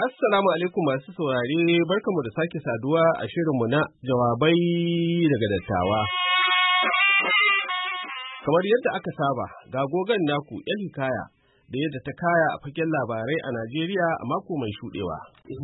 Assalamu alaikum masu saurare, barkamu da sake saduwa a shirinmu na jawabai daga dattawa. Kamar yadda aka saba, ga gogon naku ‘yan hikaya da yadda ta kaya a fagen labarai a Najeriya a mako mai shuɗewa.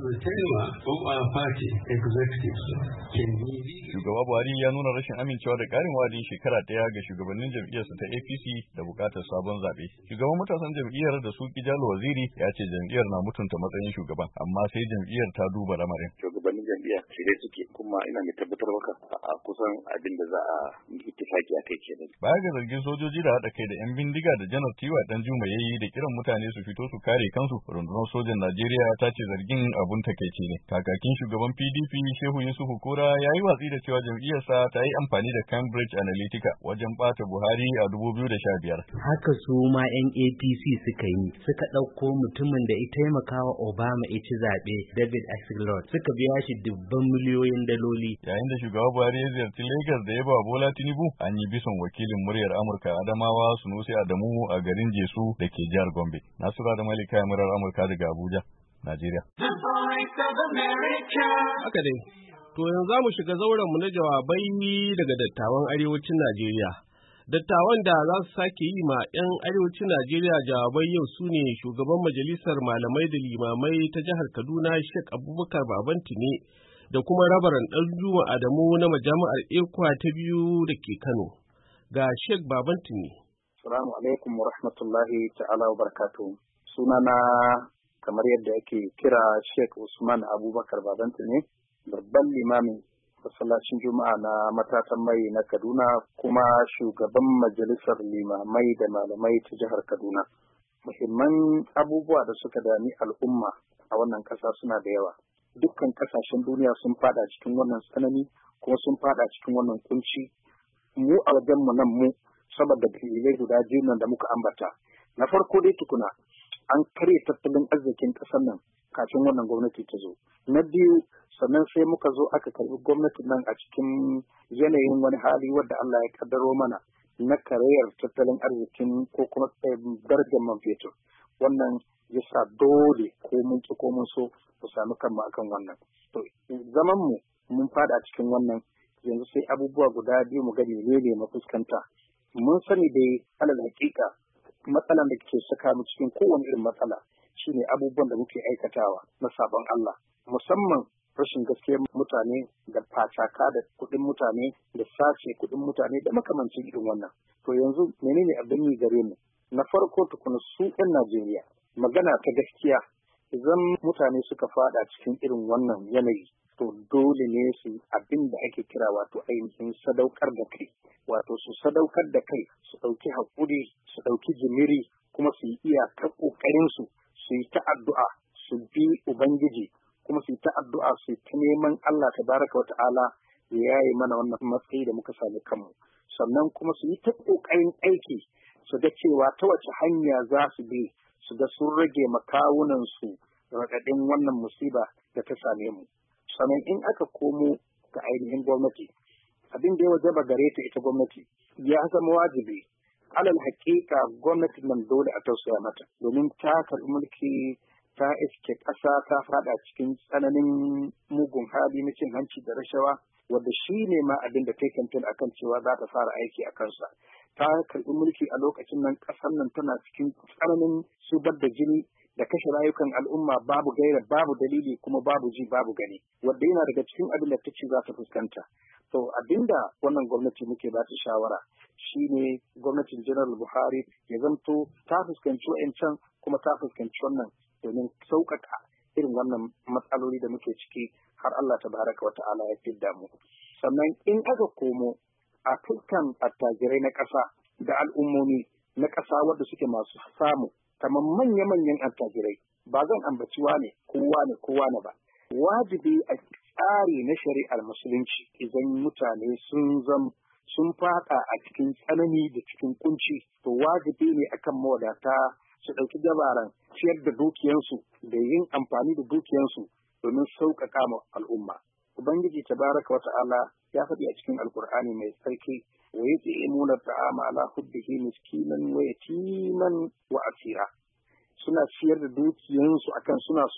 Shugaba Buhari ya nuna rashin amincewa da ƙarin wa'adin shekara ɗaya ga shugabannin jam'iyyarsa ta APC da buƙatar sabon zaɓe. Shugaban matasan jam'iyyar da su Jalo Waziri ya ce jam'iyyar na mutunta matsayin shugaban, amma sai jam'iyyar ta duba lamarin. Shugabannin jam'iyyar shirye suke, kuma ina mai tabbatar maka a kusan abin da za a yi ittifaki a kai kenan. Baya ga zargin sojoji da haɗa kai da 'yan bindiga da Janar Tiwa Danjuma ya yi da kiran mutane su fito su kare kansu, rundunar sojan Najeriya ta ce zargin abun takaici ne. Kakakin shugaban PDP Shehu Yusufu Kura ya yi watsi da cewa jam'iyyarsa ta yi amfani da Cambridge Analytica wajen ɓata Buhari a 2015. Haka su ma 'yan APC suka yi, suka ɗauko mutumin da ya taimakawa Obama ya ci zaɓe, David Axelrod, suka biya shi dubban miliyoyin daloli. Yayin da shugaba Buhari ya ziyarci Lagos da ya ba Bola Tinubu, an yi bison wakilin muryar Amurka Adamawa Sunusi Adamu a garin Jesu da ke jihar Gombe. Nasura da Malika murar Amurka daga Abuja, Najeriya. Haka dai, to yanzu za mu shiga zaurenmu na jawabai daga dattawan arewacin Najeriya. Dattawan da za su sake yi ma 'yan arewacin Najeriya jawabai yau su ne shugaban majalisar malamai da limamai ta jihar Kaduna Sheikh Abubakar Babantini da kuma rabaran Ɗanjuma Adamu na majami'ar Ekwa ta biyu da ke Kano. Ga Sheikh Babantini. Assalamu alaikum wa rahmatullahi ta'ala wa barakatuhu. Sunana kamar yadda ake kira Sheikh Usman Abubakar Babantini, babban limamin masallacin Juma'a na matatan mai na Kaduna, kuma shugaban majalisar limamai da malamai ta jihar Kaduna. Muhimman abubuwa da suka dami al'umma a wannan ƙasa suna da yawa. Dukkan ƙasashen duniya sun fada cikin wannan tsanani, kuma sun fada cikin wannan kunci. Mu a wajenmu nan mu, saboda dalilai guda biyu nan da muka ambata. Na farko dai tukuna, an karya tattalin arzikin ƙasar nan kafin wannan gwamnati ta zo. Na biyu, sannan sai muka zo aka karbi gwamnatin nan a cikin yanayin wani hali wadda Allah ya kaddaro mana na karayar tattalin arzikin ko kuma darajar man fetur. Wannan ya sa dole ko mun ki ko mun so mu sami kanmu akan wannan. To zaman mu mun fada cikin wannan, yanzu sai abubuwa guda biyu mu ga menene mafuskanta. Mun sani dai alal hakika matsalan da ke saka mu cikin kowane irin matsala shine abubuwan da muke aikatawa na sabon Allah, musamman rashin gaskiyar mutane da facaka da kuɗin mutane da sace kuɗin mutane da makamancin irin wannan. To yanzu menene abin yi gare mu? Na farko tukuna su 'yan Najeriya, magana ta gaskiya, idan mutane suka fada cikin irin wannan yanayi, to dole ne su abin da ake kira wato ainihin sadaukar da kai, wato su sadaukar da kai, su ɗauki haƙuri, su ɗauki jimiri, kuma su yi iyakar ƙoƙarinsu, su yi ta addu'a, su bi Ubangiji, kuma su yi ta addu'a, su yi ta neman Allah tabaraka wa ta'ala ya yaye mana wannan matsayi da muka sami kanmu. Sannan kuma su yi ta ƙoƙarin aiki, su ga cewa ta wace hanya za su bi, su ga sun rage makawunansu raɗaɗin wannan musiba da ta same mu. Sannan in aka komo ga ainihin gwamnati, abin da ya wajaba gare ta ita gwamnati ya zama wajibi. Alal haƙiƙa gwamnatin nan dole a tausaya mata, domin ta karɓi mulki ta iske ƙasa ta fada cikin tsananin mugun hali na cin hanci da rashawa, wadda shi ne ma abin da take kantin akan cewa za ta fara aiki a kansa. Ta karɓi mulki a lokacin nan ƙasar nan tana cikin tsananin zubar da jini da kashe rayukan al'umma babu gaira babu dalili kuma babu ji babu gani, wadda yana daga cikin abin da ta ce za ta fuskanta. To abinda wannan gwamnati muke ba ta shawara shine gwamnatin General Buhari ya zanto ta fuskanci wa'ancan kuma ta fuskanci wannan, domin sauƙaƙa irin wannan matsaloli da muke ciki har Allah tabaraka wa ta'ala ya fidda mu. Sannan in aka komo a dukkan attajirai na ƙasa da al'ummomi na ƙasa wadda suke masu samu, kamar manya-manyan attajirai, ba zan ambaci kowa ne ba. Wajibi a tsari na shari'ar musulunci, idan mutane sun fada a cikin tsanani da cikin kunci, to wajibi ne akan mawadata su ɗauki gabaran ciyar da dukiyansu da yin amfani da dukiyansu domin sauƙaƙa ma al'umma. Ubangiji tabaraka wa ta'ala ya faɗi a cikin Alƙur'ani mai tsarki, wa yut'imuna ta'ama ala hubbihi miskinan wa yatiman wa asira. Suna ciyar da dukiyansu akan suna so,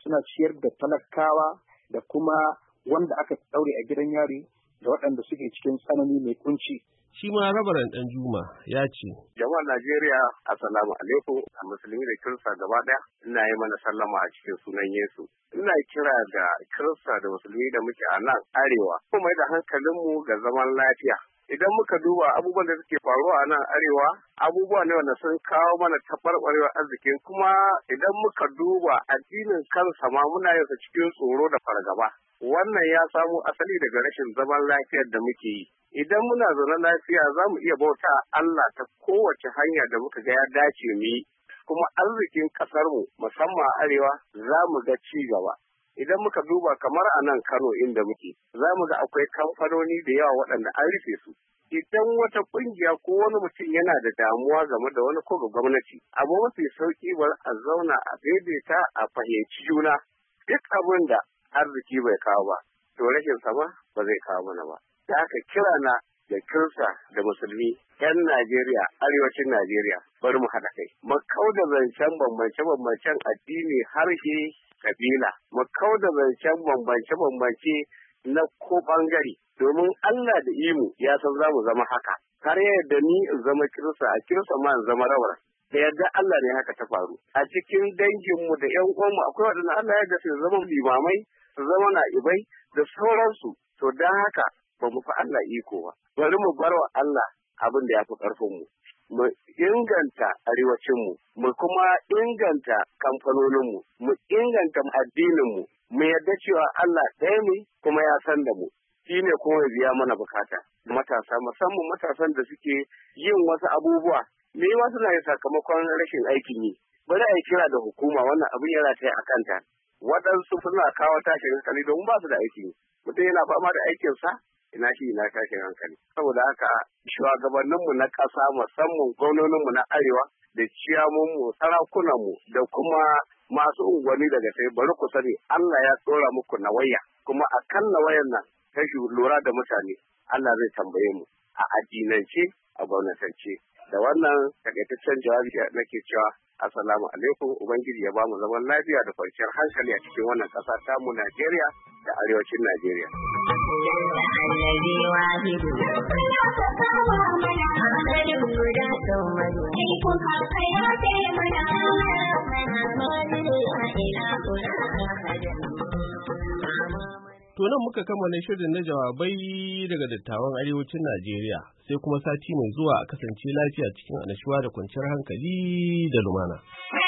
suna ciyar da talakawa da kuma wanda aka ɗaure a gidan yari da waɗanda suke cikin tsanani mai kunci. Shi ma Rabaran Ɗanjuma ya ce, Jama'ar Najeriya, Assalamu alaikum, a musulmi da Kirista gaba ɗaya, ina yi mana sallama a cikin sunan Yesu. Ina kira ga Kirista da musulmi da muke a nan arewa, kuma da hankalinmu ga zaman lafiya. Idan muka duba abubuwan da suke faruwa a nan arewa, abubuwa ne wanda sun kawo mana taɓarɓarewar arziki, kuma idan muka duba addinin kansa ma muna yin sa cikin tsoro da fargaba. Wannan ya samo asali daga rashin zaman lafiyar da muke yi. Idan muna zaune lafiya za mu iya bauta Allah ta kowace hanya da muka ga ya dace mu yi, kuma arzikin ƙasarmu musamman a arewa za mu ga ci gaba. Idan muka duba kamar a nan Kano inda muke, za mu ga akwai kamfanoni da yawa waɗanda an rufe su. Idan wata ƙungiya ko wani mutum yana da damuwa game da wani ko ga gwamnati, abu mafi sauƙi bar a zauna a daidaita a fahimci juna. Duk abin da arziki bai kawo ba, to rashin sama ba zai kawo mana ba. Da haka kira na da Kirista da Musulmi 'yan Najeriya, arewacin Najeriya, bari mu haɗa kai. Mu kauda zancen bambance-bambancen addini, harshe, kabila. Mu kauda zancen bambance-bambance na ko ɓangare, domin Allah da imu ya san za mu zama haka. Har yadda ni in zama Kirista, a Kirista ma in zama rawar. Da yadda Allah ne haka ta faru. A cikin danginmu da 'yan uwanmu akwai waɗanda Allah ya da su zama limamai, su zama na'ibai da sauransu. To don haka ba mu fi Allah iko ba. Bari mu bar wa Allah abin da ya fi ƙarfinmu. Mu inganta arewacinmu, mu kuma inganta kamfanoninmu, mu inganta addininmu, mu yarda cewa Allah ɗaya ne kuma ya san da mu. Shi ne kuma ya biya mana bukata. Matasa, musamman matasan da suke yin wasu abubuwa, me ma suna yin sakamakon rashin aikin yi. Bari a yi kira da hukuma, wannan abin yana ta a kanta. Waɗansu suna kawo tashin hankali domin ba su da aikin yi. Mutum yana fama da aikinsa, ina shi ina tashin hankali. Saboda haka shugabanninmu na ƙasa, musamman gwamnoninmu na arewa da ciyamunmu, sarakunanmu da kuma masu unguwanni daga sai, bari ku sani Allah ya tsora muku nawaya, kuma a kan nawayan nan ta lura da mutane Allah zai tambaye mu a addinance, a gwamnatance. Da wannan takaitaccen jawabi nake cewa Assalamu alaikum, Ubangiji ya bamu zaman lafiya da kwanciyar hankali a cikin wannan ƙasa tamu Najeriya da arewacin Najeriya. To nan muka kammala shirin na jawabai daga dattawan arewacin Najeriya, sai kuma sati mai zuwa a kasance lafiya cikin annashuwa da kwanciyar hankali da lumana.